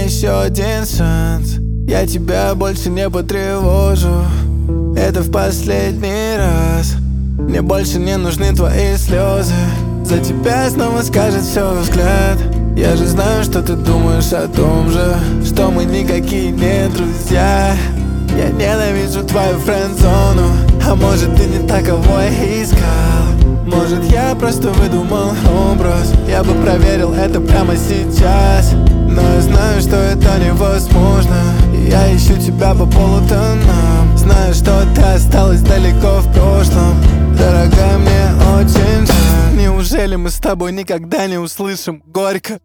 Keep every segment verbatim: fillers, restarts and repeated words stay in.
мне еще один шанс. Я тебя больше не потревожу, это в последний раз. Мне больше не нужны твои слезы, за тебя снова скажет все взгляд. Я же знаю, что ты думаешь о том же, что мы никакие не друзья. Я ненавижу твою френд-зону, а может ты не таковой искал. Может я просто выдумал образ, я бы проверил это прямо сейчас. Но я знаю, что это невозможно, и я ищу тебя по полутонам. Знаю, что ты осталась далеко в прошлом, дорогая, мне очень жаль. Неужели мы с тобой никогда не услышим горько?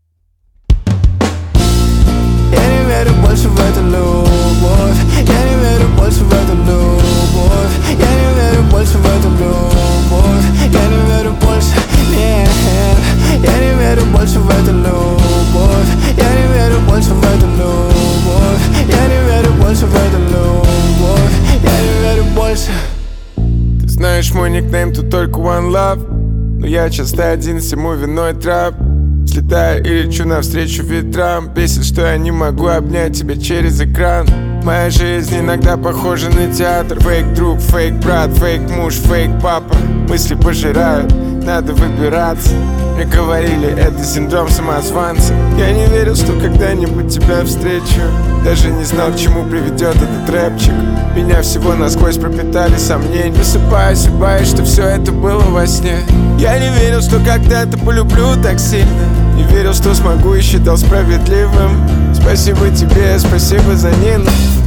Я не верю больше в эту любовь, я не верю больше в эту любовь, я не верю больше в эту любовь, я не верю больше, нет. Я не верю больше в эту любовь, я не верю больше в эту любовь, я не верю больше в эту любовь, я не верю больше. Ты знаешь, мой никнейм тут только One Love, но я часто один, всему виной трап. Слетаю и лечу навстречу ветрам. Бесит, что я не могу обнять тебя через экран. Моя жизнь иногда похожа на театр. Фейк друг, фейк брат, фейк муж, фейк папа. Мысли пожирают, надо выбираться. Мне говорили, это синдром самозванца. Я не верил, что когда-нибудь тебя встречу. Даже не знал, к чему приведет этот рэпчик. Меня всего насквозь пропитали сомнения. Высыпаюсь и боюсь, что все это было во сне. Я не верил, что когда-то полюблю так сильно. Не верил, что смогу и считал справедливым. Спасибо тебе, спасибо за Нину.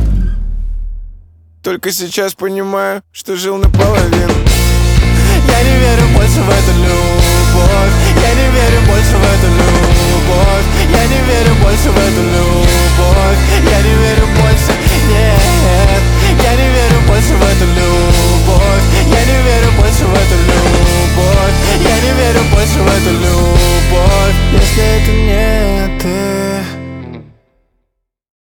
Только сейчас понимаю, что жил наполовину. Я не верю больше в эту любовь, я не верю больше в эту любовь, я не верю больше в эту любовь, я не верю больше, нет. Я не верю больше в эту любовь, я не верю больше в эту любовь, я не верю больше в эту любовь, если это не ты.